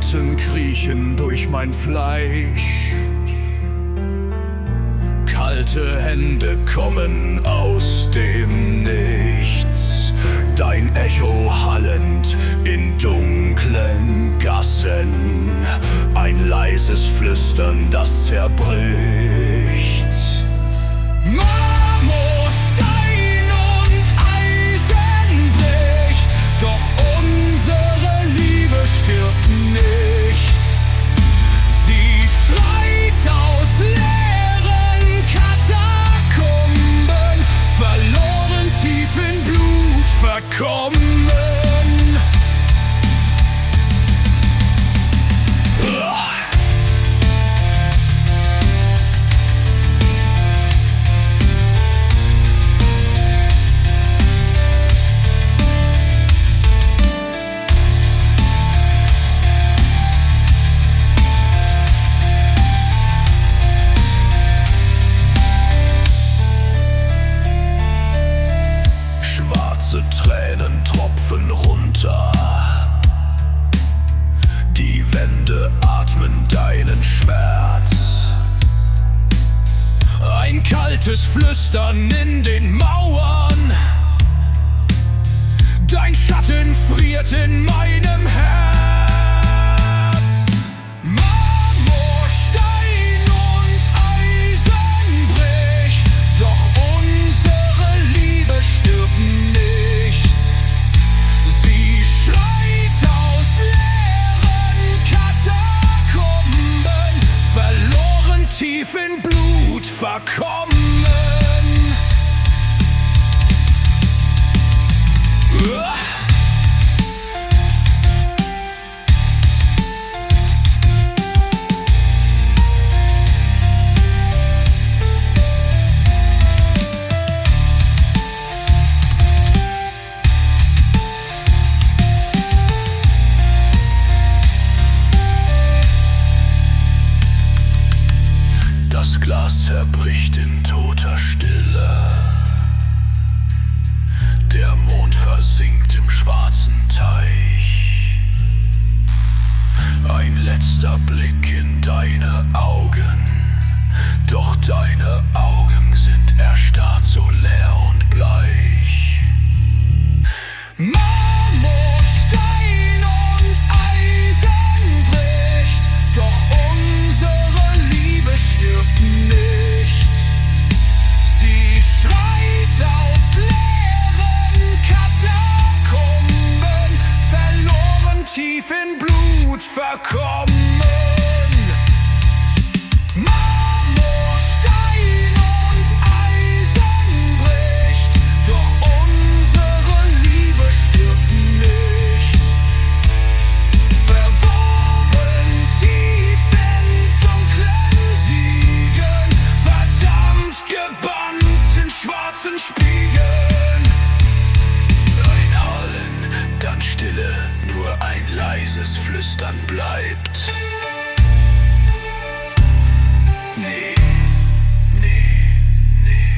Schatten kriechen durch mein Fleisch. Kalte Hände kommen aus dem Nichts, dein Echo hallend in dunklen Gassen, ein leises Flüstern, das zerbricht. Marmor, Stein und Eisen bricht, doch unsere Liebe stirbt nicht. Sie schreit aus leeren Katakomben, verloren tief in Blut verkommen. Tränen tropfen runter, die Wände atmen deinen Schmerz. Ein kaltes Flüstern in den Mauern, dein Schatten friert in meinem Herz. Marmor, Stein und Eisen bricht, doch unsere Liebe stirbt nicht. Tief in Blut verkommen. Das Glas zerbricht in toter Stille. Der Mond versinkt im schwarzen Teich. Ein letzter Blick in deine Augen, doch deine Augen sind erstarrt, so leer und bleich. Marmor, Stein und Eisen bricht, doch unsere Liebe stirbt nicht. Sie schreit aus leeren Katakomben, verloren tief in Blut verkommen. Marmor, Stein und Eisen bricht, doch unsere Liebe stirbt nicht. Verworben tief in dunklen Siegen, verdammt gebannt in schwarzen Spiegeln. Ein Hallen, dann Stille, nur ein leises Flüstern bleibt.